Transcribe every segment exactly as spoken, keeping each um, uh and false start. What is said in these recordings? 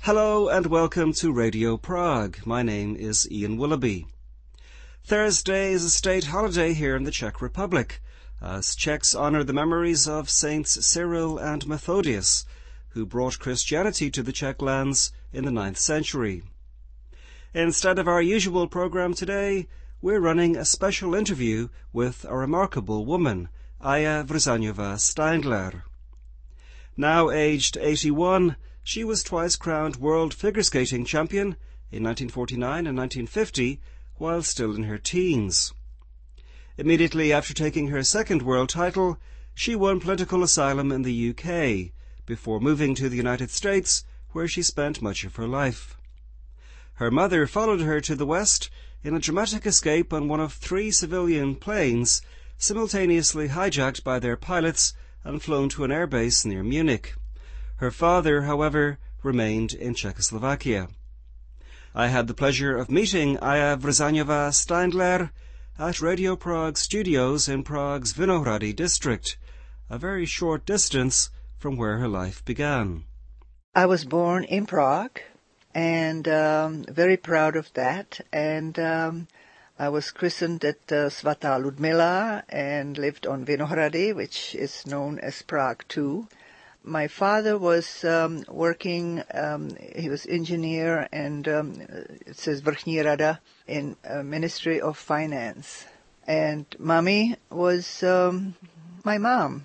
Hello and welcome to Radio Prague. My name is Ian Willoughby. Thursday is a state holiday here in the Czech Republic, as Czechs honour the memories of Saints Cyril and Methodius, who brought Christianity to the Czech lands in the ninth century. Instead of our usual programme today, we're running a special interview with a remarkable woman, Aya Vrzanova-Steindler. Now aged eighty-one, she was twice crowned world figure skating champion in nineteen forty-nine and nineteen fifty, while still in her teens. Immediately after taking her second world title, she won political asylum in the U K, before moving to the United States, where she spent much of her life. Her mother followed her to the West in a dramatic escape on one of three civilian planes, simultaneously hijacked by their pilots and flown to an airbase near Munich. Her father, however, remained in Czechoslovakia. I had the pleasure of meeting Aya Vrzanova-Steindler at Radio Prague studios in Prague's Vinohrady district, a very short distance from where her life began. I was born in Prague, and um, very proud of that, and um, I was christened at uh, Svatá Ludmila and lived on Vinohrady, which is known as Prague too. My father was um, working, um, he was engineer and um, it says Vrchní Rada in uh, Ministry of Finance. And mommy was um, my mom.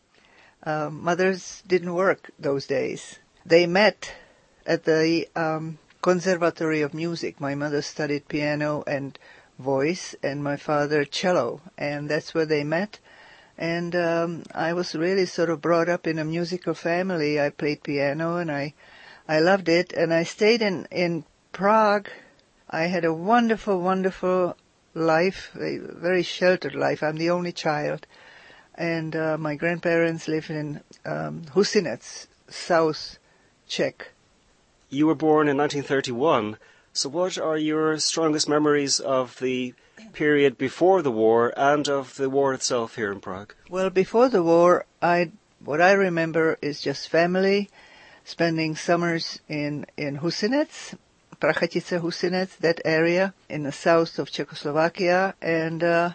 Uh, mothers didn't work those days. They met at the um, Conservatory of Music. My mother studied piano and voice and my father cello, and that's where they met. And um, I was really sort of brought up in a musical family. I played piano and I I loved it. And I stayed in, in Prague. I had a wonderful, wonderful life, a very sheltered life. I'm the only child. And uh, my grandparents lived in um, Husinec, South Czech. You were born in nineteen thirty-one, so what are your strongest memories of the period before the war and of the war itself here in Prague? Well, before the war, I what I remember is just family, spending summers in, in Husinec, Prachatice Husinec, that area in the south of Czechoslovakia. And, uh,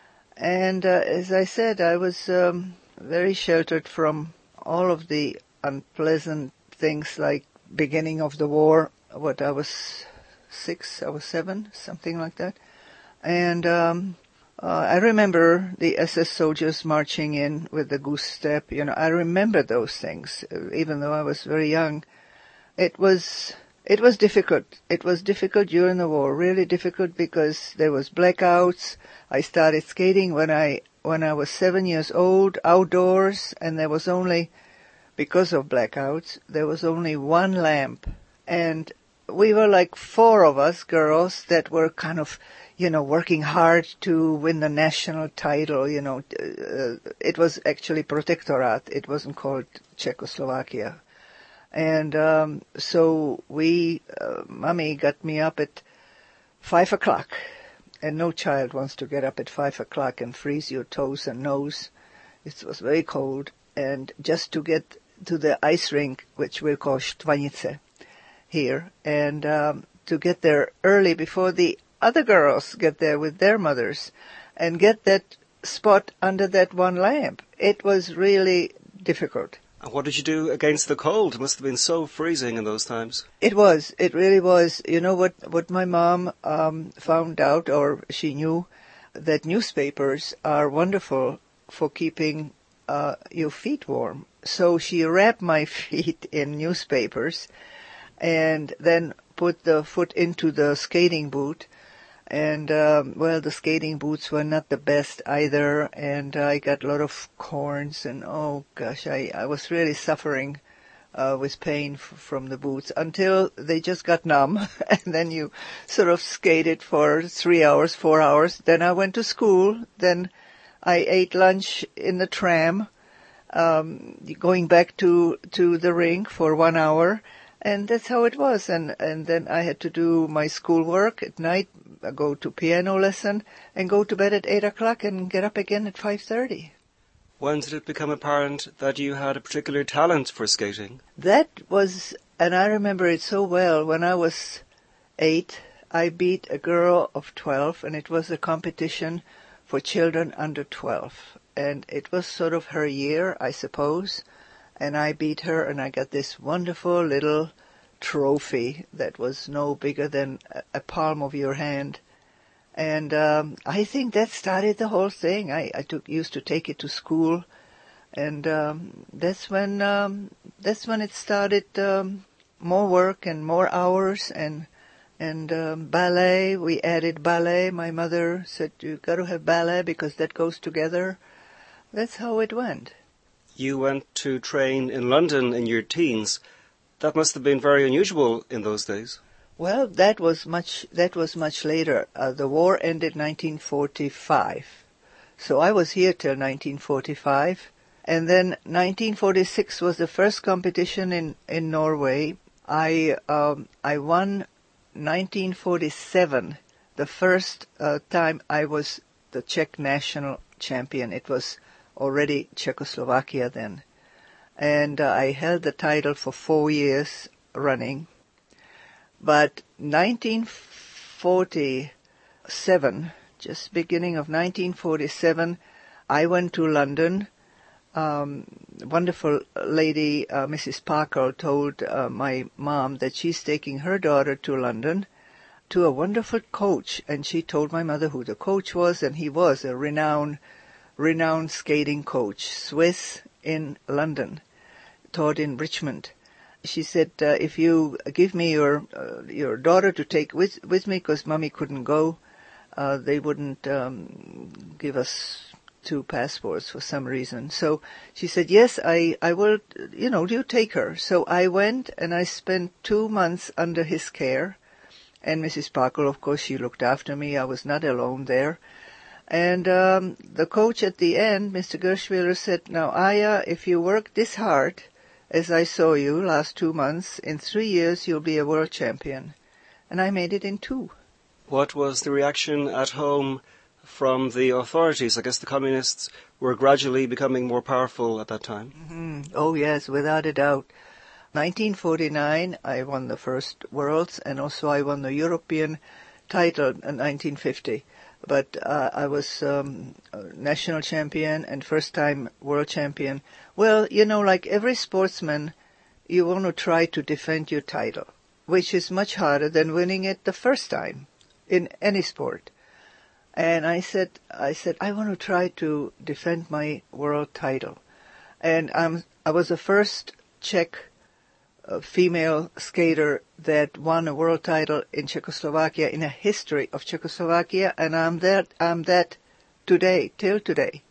and uh, as I said, I was um, very sheltered from all of the unpleasant things like beginning of the war. What, I was six, I was seven, something like that. And um, uh, I remember the S S soldiers marching in with the goose step. You know, I remember those things, even though I was very young. It was it was difficult. It was difficult during the war, really difficult, because there was blackouts. I started skating when I when I was seven years old, outdoors, and there was only, because of blackouts, there was only one lamp, and we were like four of us girls that were kind of, you know, working hard to win the national title. You know, uh, it was actually Protectorate. It wasn't called Czechoslovakia. And um, so we, uh, mommy got me up at five o'clock. And no child wants to get up at five o'clock and freeze your toes and nose. It was very cold. And just to get to the ice rink, which we call Štvanice here, and um, to get there early before the other girls get there with their mothers and get that spot under that one lamp. It was really difficult. And what did you do against the cold? It must have been so freezing in those times. It was. It really was. You know what, what my mom um, found out, or she knew, that newspapers are wonderful for keeping uh, your feet warm. So she wrapped my feet in newspapers and then put the foot into the skating boot. And, um, well, the skating boots were not the best either, and I got a lot of corns, and, oh, gosh, I, I was really suffering uh, with pain f- from the boots until they just got numb, and then you sort of skated for three hours, four hours. Then I went to school. Then I ate lunch in the tram, um, going back to, to the rink for one hour. And that's how it was. And, and then I had to do my schoolwork at night, go to piano lesson, and go to bed at eight o'clock and get up again at five thirty. When did it become apparent that you had a particular talent for skating? That was and I remember it so well. When I was eight, I beat a girl of twelve, and it was a competition for children under twelve. And it was sort of her year, I suppose. And I beat her, and I got this wonderful little trophy that was no bigger than a palm of your hand. And um, I think that started the whole thing. I, I took, used to take it to school, and um, that's when um, that's when it started. Um, more work and more hours, and and um, ballet. We added ballet. My mother said, "You got to have ballet because that goes together." That's how it went. You went to train in London in your teens. That must have been very unusual in those days. Well, that was much. That was much later. Uh, the war ended nineteen forty-five, so I was here till nineteen forty-five, and then nineteen forty-six was the first competition in in Norway. I um, I won nineteen forty-seven, the first uh, time I was the Czech national champion. It was already Czechoslovakia then, and uh, I held the title for four years running. But nineteen forty-seven, just beginning of nineteen forty-seven, I went to London. Um, wonderful lady, uh, Missus Parker, told uh, my mom that she's taking her daughter to London to a wonderful coach, and she told my mother who the coach was, and he was a renowned, renowned skating coach, Swiss in London, taught in Richmond. She said, uh, if you give me your uh, your daughter to take with, with me, because Mommy couldn't go, uh, they wouldn't um, give us two passports for some reason. So she said, yes, I, I will, you know, you take her. So I went, and I spent two months under his care. And Missus Parker, of course, she looked after me. I was not alone there. And um, the coach at the end, Mister Gershwiller, said, now, Aya, if you work this hard, as I saw you last two months, in three years you'll be a world champion. And I made it in two. What was the reaction at home from the authorities? I guess the communists were gradually becoming more powerful at that time. Mm-hmm. Oh, yes, without a doubt. nineteen forty-nine, I won the first Worlds, and also I won the European title in nineteen fifty. But uh, I was um, national champion and first-time world champion. Well, you know, like every sportsman, you want to try to defend your title, which is much harder than winning it the first time in any sport. And I said, I said, I want to try to defend my world title. And I'm, I was the first Czech uh, female skater that won a world title in Czechoslovakia, in a history of Czechoslovakia, and I'm that, I'm that today, till today.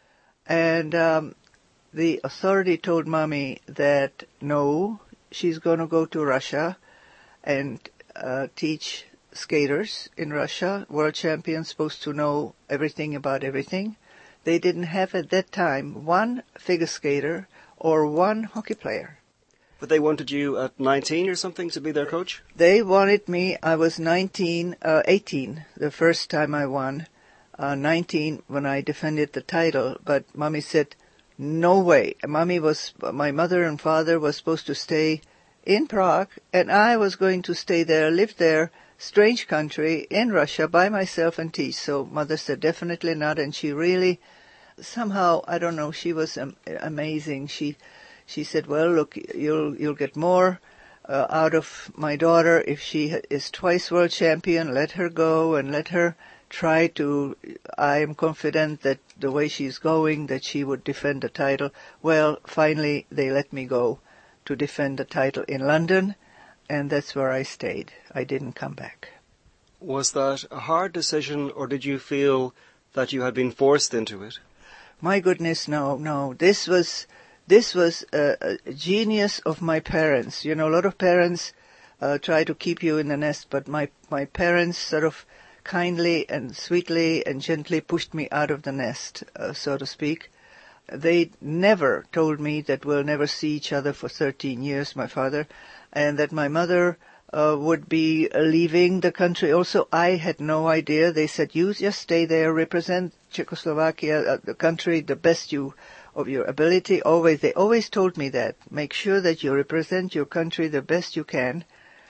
And um, the authority told Mommy that no, she's going to go to Russia and uh, teach skaters in Russia, world champions, supposed to know everything about everything. They didn't have at that time one figure skater or one hockey player. But they wanted you at nineteen or something to be their coach? They wanted me. I was nineteen, uh, eighteen, the first time I won. Uh, nineteen when I defended the title. But Mommy said, no way. Mommy was, my mother and father was supposed to stay in Prague, and I was going to stay there, live there, strange country, in Russia, by myself and teach. So Mother said, definitely not. And she really, somehow, I don't know, she was um, amazing. She she said, well, look, you'll you'll get more uh, out of my daughter if she is twice world champion. Let her go and let her try to, I am confident that the way she's going, that she would defend the title. Well, finally, they let me go to defend the title in London, and that's where I stayed. I didn't come back. Was that a hard decision, or did you feel that you had been forced into it? My goodness, no, no. This was this was a, a genius of my parents. You know, a lot of parents uh, try to keep you in the nest, but my, my parents sort of kindly and sweetly and gently pushed me out of the nest, uh, so to speak. They never told me that we'll never see each other for thirteen years, my father, and that my mother uh, would be leaving the country. Also, I had no idea. They said, you just stay there, represent Czechoslovakia, uh, the country, the best you of your ability. Always, they always told me that. Make sure that you represent your country the best you can,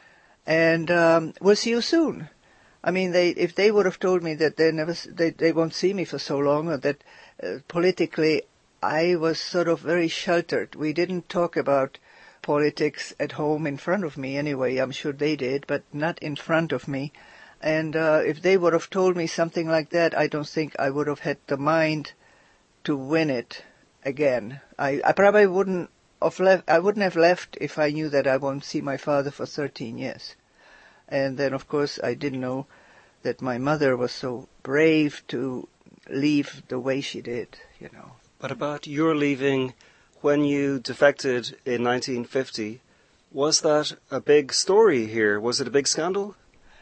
and um, we'll see you soon. I mean, they if they would have told me that they never they they won't see me for so long, or that uh, politically I was sort of very sheltered. We didn't talk about politics at home in front of me anyway. I'm sure they did, but not in front of me. And uh, if they would have told me something like that, I don't think I would have had the mind to win it again. I, I probably wouldn't have left. I wouldn't have left if I knew that I won't see my father for thirteen years. And then, of course, I didn't know that my mother was so brave to leave the way she did, you know. But about your leaving when you defected in nineteen fifty, was that a big story here? Was it a big scandal?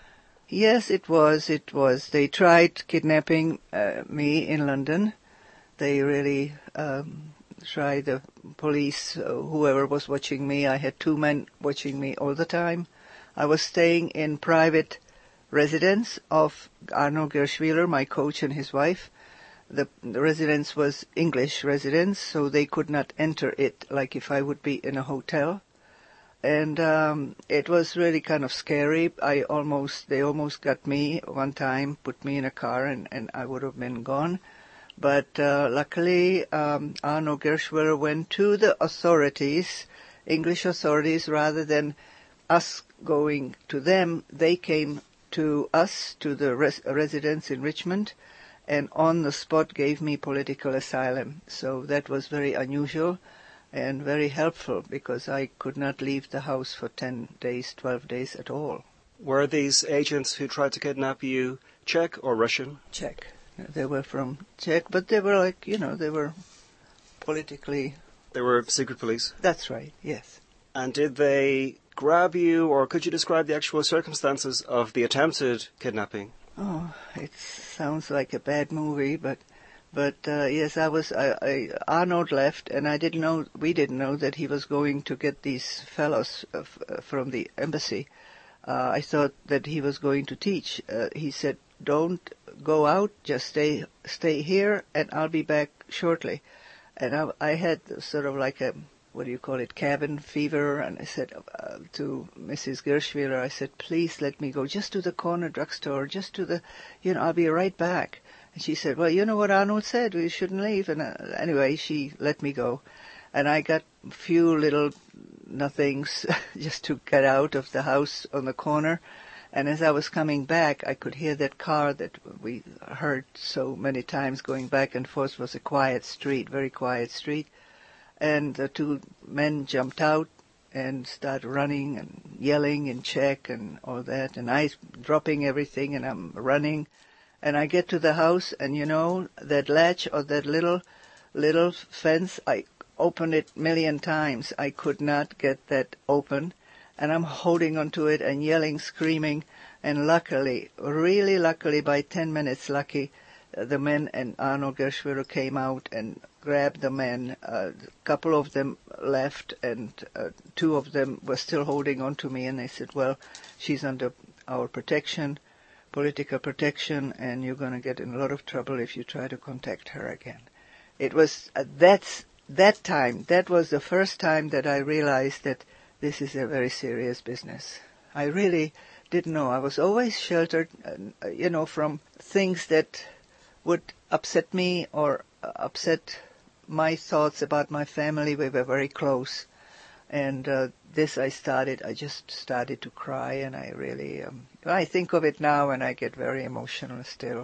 Yes, it was. It was. They tried kidnapping uh, me in London. They really um, tried. The police, uh, whoever was watching me, I had two men watching me all the time. I was staying in private residence of Arno Gerschwiler, my coach, and his wife. The, the residence was English residence, so they could not enter it like if I would be in a hotel. And um, it was really kind of scary. I almost, they almost got me one time, put me in a car, and, and I would have been gone. But uh, luckily, um, Arno Gerschwiler went to the authorities, English authorities, rather than us going to them. They came to us, to the res- residence in Richmond, and on the spot gave me political asylum. So that was very unusual and very helpful, because I could not leave the house for ten days, twelve days at all. Were these agents who tried to kidnap you Czech or Russian? Czech. They were from Czech, but they were like, you know, they were politically... They were secret police? That's right, yes. And did they grab you, or could you describe the actual circumstances of the attempted kidnapping? Oh, it sounds like a bad movie, but but uh, yes, I was. I, I, Arnold left, and I didn't know. We didn't know that he was going to get these fellows uh, f- uh, from the embassy. Uh, I thought that he was going to teach. Uh, he said, "Don't go out. Just stay stay here, and I'll be back shortly." And I, I had sort of like a, what do you call it, cabin fever, and I said uh, to Missus Gerschwiler, I said, please let me go just to the corner drugstore, just to the, you know, I'll be right back. And she said, well, you know what Arnold said, we shouldn't leave. And uh, anyway, she let me go. And I got a few little nothings just to get out of the house on the corner. And as I was coming back, I could hear that car that we heard so many times going back and forth. It was a quiet street, very quiet street. And the two men jumped out and started running and yelling in Czech and all that. And I dropping everything, and I'm running. And I get to the house, and you know, that latch or that little, little fence, I opened it a million times. I could not get that open. And I'm holding onto it and yelling, screaming. And luckily, really luckily, by ten minutes lucky, uh, the men and Arno Gerschwiler came out and grabbed the men. Uh, a couple of them left, and uh, two of them were still holding on to me. And they said, well, she's under our protection, political protection, and you're going to get in a lot of trouble if you try to contact her again. It was, uh, that's, that time, that was the first time that I realized that this is a very serious business. I really didn't know. I was always sheltered, uh, you know, from things that would upset me or uh, upset my thoughts about my family. We were very close. And uh, this I started, I just started to cry, and I really, um, I think of it now and I get very emotional still.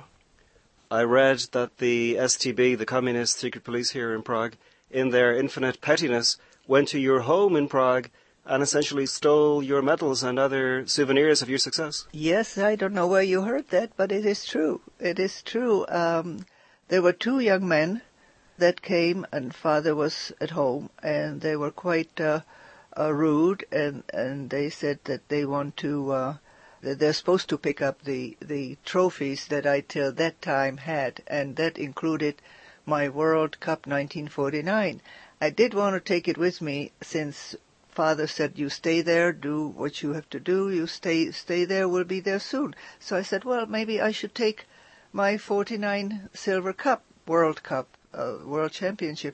I read that the S T B, the Communist Secret Police here in Prague, in their infinite pettiness, went to your home in Prague and essentially stole your medals and other souvenirs of your success. Yes, I don't know where you heard that, but it is true. It is true. Um, there were two young men that came, and father was at home, and they were quite uh, uh, rude, and, and they said that they want to, uh, that they're supposed to pick up the, the trophies that I till that time had, and that included my World Cup nineteen forty-nine. I did want to take it with me, since father said, you stay there, do what you have to do, you stay stay there, we'll be there soon. So I said, well, maybe I should take my forty-nine Silver Cup, World Cup, uh, World Championship,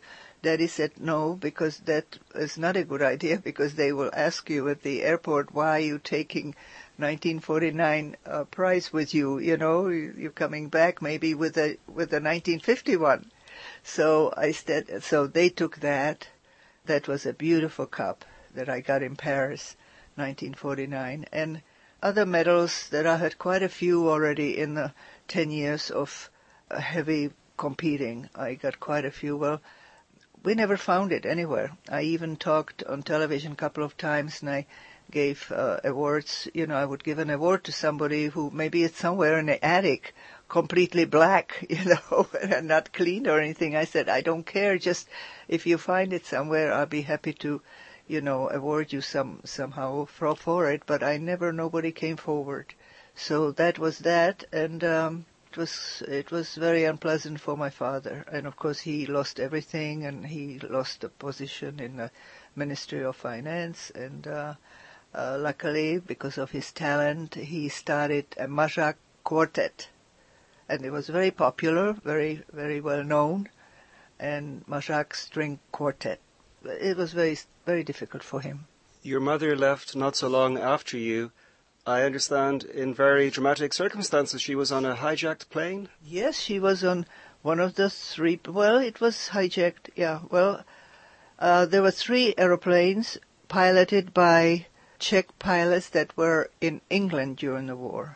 Daddy said no, because that is not a good idea, because they will ask you at the airport, why are you taking nineteen forty-nine uh, prize with you? You know, you're coming back maybe with a with a nineteen fifty-one. So I said, so they took that. That was a beautiful cup that I got in Paris, nineteen forty-nine, and other medals that I had quite a few already in the ten years of uh, heavy competing. I got quite a few. Well, we never found it anywhere. I even talked on television a couple of times, and I gave uh, awards. You know, I would give an award to somebody who maybe it's somewhere in the attic, completely black, you know, and not cleaned or anything. I said, I don't care. Just if you find it somewhere, I'll be happy to, you know, award you some somehow for, for it. But I never, nobody came forward. So that was that, and um, it was it was very unpleasant for my father. And of course, he lost everything, and he lost the position in the Ministry of Finance. And uh, uh, luckily, because of his talent, he started a Mazak quartet. And it was very popular, very, very well known, and Mazak string quartet. It was very, very difficult for him. Your mother left not so long after you. I understand in very dramatic circumstances. She was on a hijacked plane? Yes, she was on one of the three, well, it was hijacked, yeah. Well, uh, there were three aeroplanes piloted by Czech pilots that were in England during the war.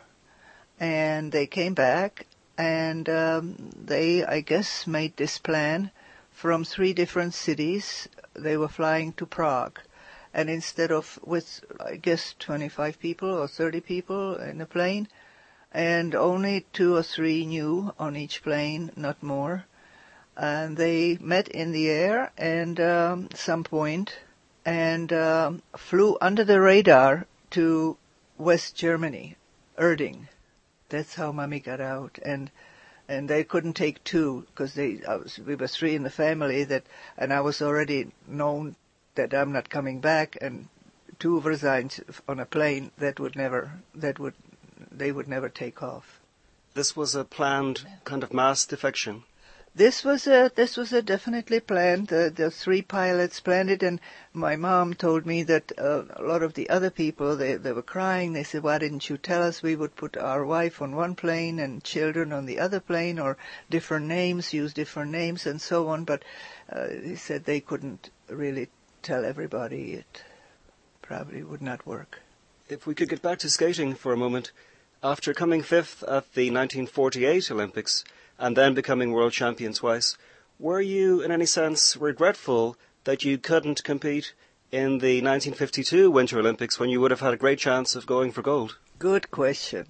And they came back. And um, they, I guess, made this plan from three different cities. They were flying to Prague. And instead of with, I guess, twenty-five people or thirty people in a plane, and only two or three knew on each plane, not more. And they met in the air and um, some point and um, flew under the radar to West Germany, Erding. That's how Mommy got out, and and they couldn't take two because they I was, we were three in the family that, and I was already known that I'm not coming back, and two resigned on a plane that would never that would they would never take off. This was a planned kind of mass defection. This was a this was a definitely planned. The, the three pilots planned it, and my mom told me that uh, a lot of the other people they they were crying. They said, "Why didn't you tell us? We would put our wife on one plane and children on the other plane, or different names, use different names, and so on." But uh, he said they couldn't really tell everybody. It probably would not work. If we could get back to skating for a moment, after coming fifth at the nineteen forty-eight Olympics, and then becoming world champion twice, were you in any sense regretful that you couldn't compete in the nineteen fifty-two Winter Olympics when you would have had a great chance of going for gold? Good question.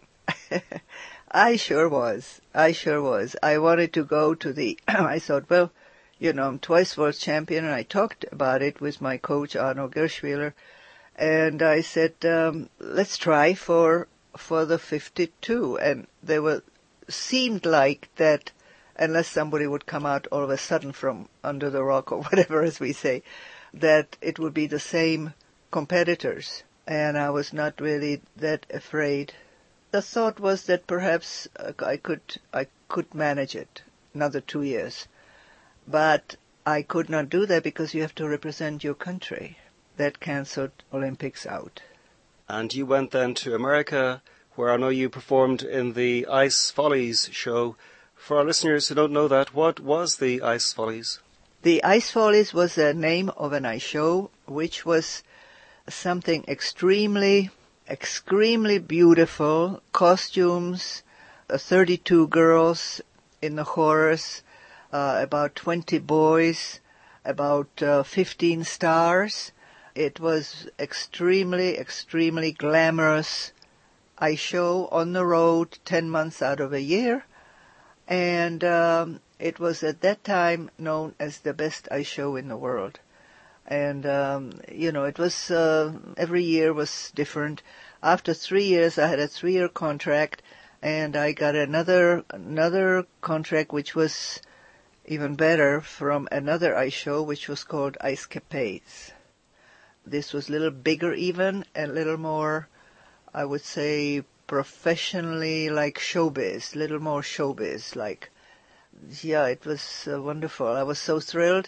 I sure was. I sure was. I wanted to go to the, I thought, well, you know, I'm twice world champion, and I talked about it with my coach, Arno Gerschwiler, and I said, um, let's try for for the fifty-two. And there were seemed like that, unless somebody would come out all of a sudden from under the rock or whatever, as we say, that it would be the same competitors. And I was not really that afraid. The thought was that perhaps uh, I could I could manage it another two years. But I could not do that because you have to represent your country. That cancelled Olympics out. And you went then to America, where I know you performed in the Ice Follies show. For our listeners who don't know that, what was the Ice Follies? The Ice Follies was the name of an ice show, which was something extremely, extremely beautiful. Costumes, uh, thirty-two girls in the chorus, uh, about twenty boys, about uh, fifteen stars. It was extremely, extremely glamorous ice show on the road ten months out of a year. And um, it was at that time known as the best ice show in the world. And, um, you know, it was, uh, every year was different. After three years, I had a three-year contract, and I got another another contract which was even better from another ice show, which was called Ice Capades. This was a little bigger even, and a little more, I would say, professionally like showbiz, a little more showbiz like. Yeah, it was uh, wonderful. I was so thrilled.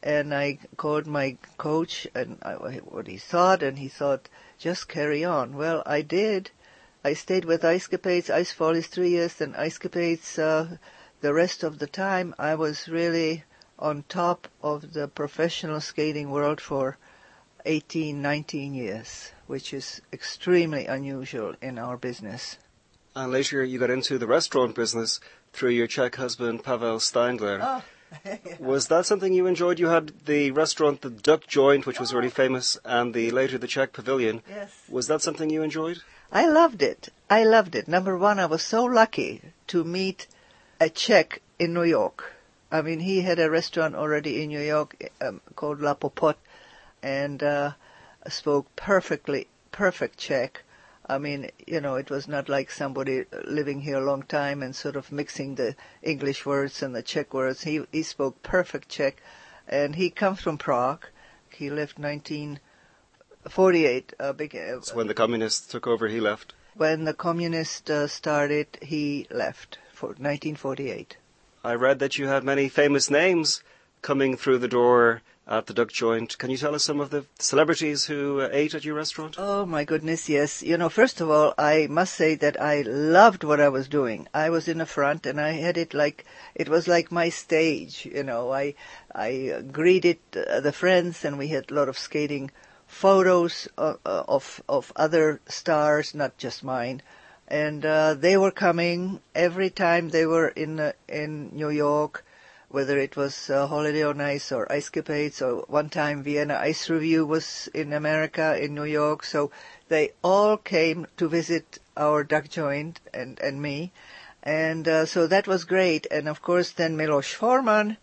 and I called my coach and I, what he thought, and he thought, just carry on. Well, I did. I stayed with Icecapades, Ice Follies three years, and Icecapades uh, the rest of the time. I was really on top of the professional skating world for eighteen, nineteen years, which is extremely unusual in our business. And later you got into the restaurant business through your Czech husband, Pavel Steingler. Oh. Was that something you enjoyed? You had the restaurant, the Duck Joint, which was oh. really famous, and the later the Czech Pavilion. Yes. Was that something you enjoyed? I loved it. I loved it. Number one, I was so lucky to meet a Czech in New York. I mean, he had a restaurant already in New York um, called La Popote, and uh, spoke perfectly, perfect Czech. I mean, you know, it was not like somebody living here a long time and sort of mixing the English words and the Czech words. He he spoke perfect Czech, and he comes from Prague. He lived nineteen forty-eight. Uh, big, uh, so when the communists took over, he left? When the communists uh, started, he left for nineteen forty-eight. I read that you had many famous names coming through the door at the Duck Joint. Can you tell us some of the celebrities who uh, ate at your restaurant? Oh, my goodness, yes. You know, first of all, I must say that I loved what I was doing. I was in the front, and I had it like, it was like my stage, you know. I I greeted uh, the friends, and we had a lot of skating photos uh, uh, of of other stars, not just mine. And uh, they were coming every time they were in uh, in New York, whether it was uh, Holiday on Ice or Icecapades, or one time Vienna Ice Review was in America, in New York. So they all came to visit our Duck Joint and, and me. And uh, so that was great. And of course then Miloš Forman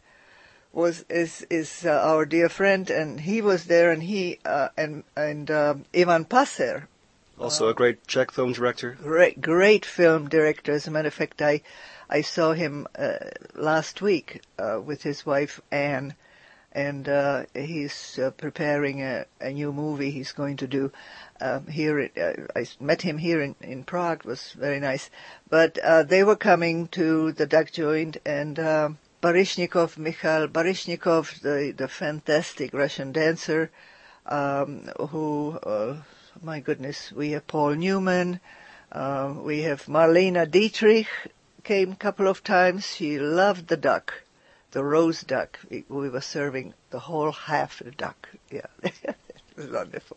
was is is uh, our dear friend, and he was there, and he uh, and and uh, Ivan Passer. Also a great Czech film director. Great, great film director. As a matter of fact, I I saw him uh, last week uh, with his wife Anne, and uh, he's uh, preparing a, a new movie he's going to do um, here. Uh, I met him here in, in Prague. It was very nice. But uh, they were coming to the Duck Joint, and uh, Baryshnikov, Mikhail Baryshnikov, the, the fantastic Russian dancer, um, who, uh, my goodness, we have Paul Newman, uh, we have Marlene Dietrich, came a couple of times. She loved the duck, the roast duck. We, we were serving the whole half of the duck. Yeah, it was wonderful.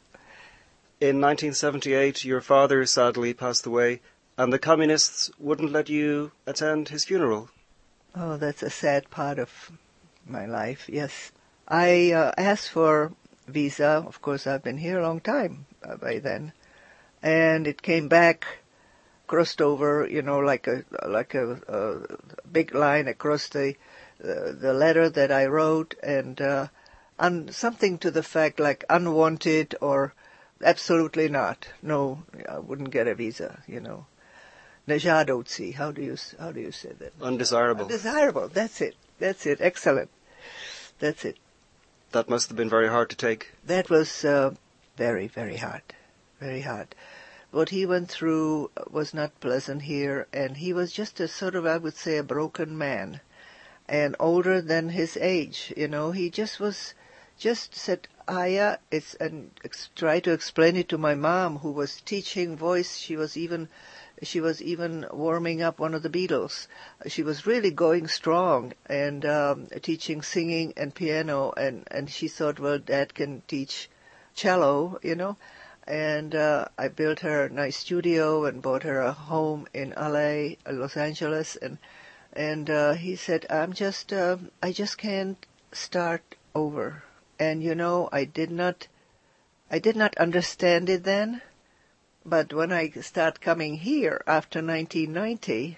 In nineteen seventy-eight, your father sadly passed away, and the communists wouldn't let you attend his funeral. Oh, that's a sad part of my life, yes. I uh, asked for visa. Of course, I've been here a long time uh, by then. And it came back, crossed over, you know, like a like a, a big line across the uh, the letter that I wrote, and uh, un, something to the fact like unwanted or absolutely not. No, I wouldn't get a visa, you know. Nežádoucí. How do you how do you say that? Undesirable. Undesirable. That's it. That's it. Excellent. That's it. That must have been very hard to take. That was uh, very, very hard. Very hard. What he went through was not pleasant here, and he was just a sort of, I would say, a broken man, and older than his age. You know, he just was, just said, Aya, it's, and ex- tried to explain it to my mom, who was teaching voice. She was even, she was even warming up one of the Beatles. She was really going strong and um, teaching singing and piano, and, and she thought, well, Dad can teach cello, you know. And uh, I built her a nice studio and bought her a home in L A, Los Angeles, and and uh, he said, "I'm just, uh, I just can't start over." And you know, I did not, I did not understand it then, but when I start coming here after nineteen ninety,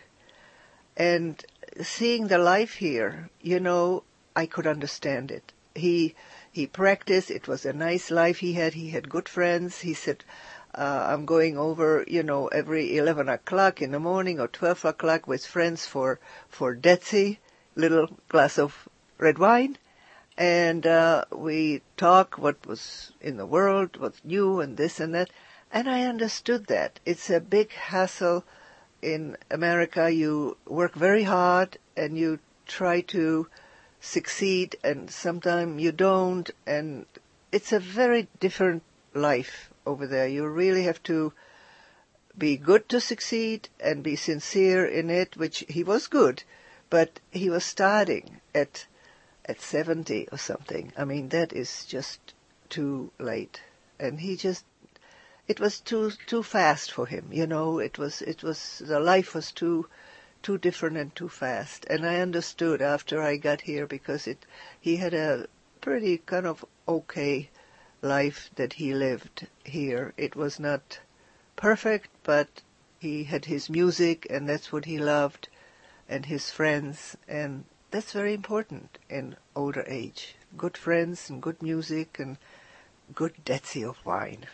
and seeing the life here, you know, I could understand it. He. He practiced. It was a nice life he had. He had good friends. He said, uh, I'm going over, you know, every eleven o'clock in the morning or twelve o'clock with friends for, for Detsy, little glass of red wine. And uh, we talk what was in the world, what's new and this and that. And I understood that. It's a big hassle in America. You work very hard and you try to succeed and sometimes you don't, and it's a very different life over there. You really have to be good to succeed and be sincere in it, which he was good, but he was starting at at seventy or something. I mean, that is just too late. And he just, it was too too fast for him, you know. It was, it was, the life was too too different and too fast. And I understood after I got here, because it, he had a pretty kind of okay life that he lived here. It was not perfect, but he had his music, and that's what he loved, and his friends, and that's very important in older age. Good friends and good music and good deci of wine.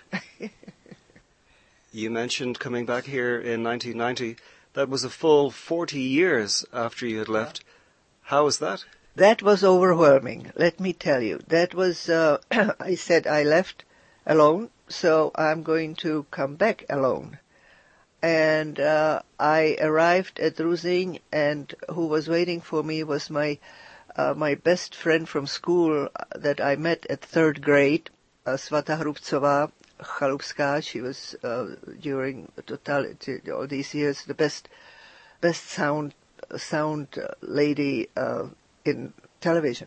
You mentioned coming back here in nineteen ninety. That was a full forty years after you had left. How was that? That was overwhelming, let me tell you. That was, uh, I said I left alone, so I'm going to come back alone. And uh, I arrived at Ruzyň, and who was waiting for me was my uh, my best friend from school that I met at third grade, uh, Svata Hrubcová Chalupská. She was, uh, during totality, all these years, the best best sound sound lady uh, in television.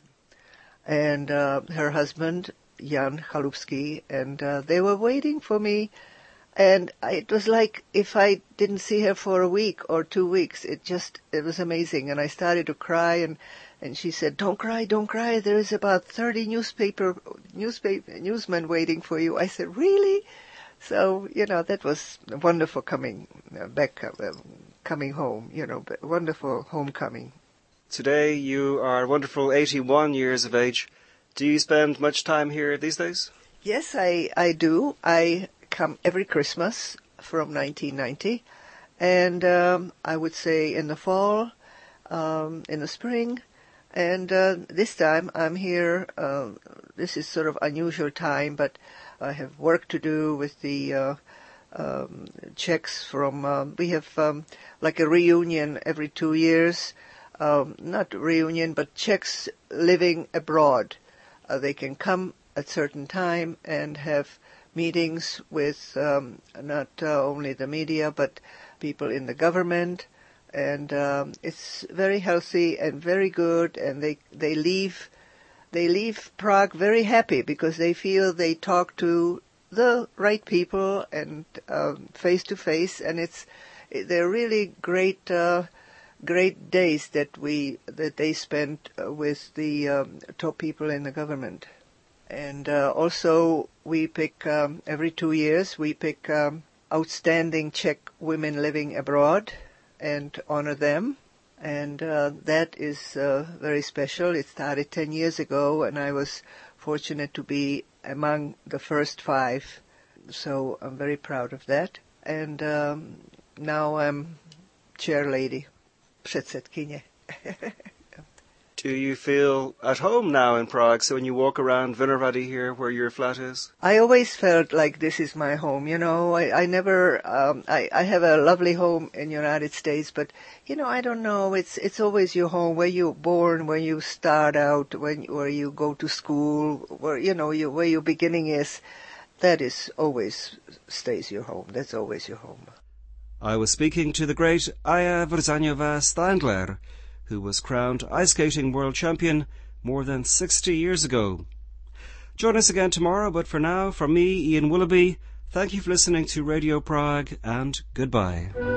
And uh, her husband, Jan Chalupsky, and uh, they were waiting for me. And it was like if I didn't see her for a week or two weeks, it just, it was amazing. And I started to cry, and, and she said, don't cry, don't cry. There is about thirty newspaper, newspaper, newsmen waiting for you. I said, really? So, you know, that was wonderful coming back, uh, coming home, you know, wonderful homecoming. Today you are wonderful eighty-one years of age. Do you spend much time here these days? Yes, I, I do. I come every Christmas from nineteen ninety, and um, I would say in the fall, um, in the spring, and uh, this time I'm here. Uh, this is sort of unusual time, but I have work to do with the uh, um, Czechs from, um, we have um, like a reunion every two years, um, not reunion, but Czechs living abroad. Uh, they can come at certain time and have meetings with um, not uh, only the media, but people in the government, and um, it's very healthy and very good. And they they leave they leave Prague very happy, because they feel they talk to the right people and um, face to face, and it's they're really great uh, great days that we that they spend uh, with the um, top people in the government. And uh, also we pick, um, every two years, we pick um, outstanding Czech women living abroad and honor them. And uh, that is uh, very special. It started ten years ago, and I was fortunate to be among the first five. So I'm very proud of that. And um, now I'm chair lady, předsedkyně. Do you feel at home now in Prague? So when you walk around Vinohrady here, where your flat is? I always felt like this is my home. You know, I, I never, um, I, I have a lovely home in the United States, but, you know, I don't know. It's, it's always your home, where you're born, where you start out, when, where you go to school, where, you know, you, where your beginning is. That is always stays your home. That's always your home. I was speaking to the great Aya Wrzaniowá-Steindler, who was crowned ice skating world champion more than sixty years ago. Join us again tomorrow, but for now, from me, Ian Willoughby, thank you for listening to Radio Prague, and goodbye.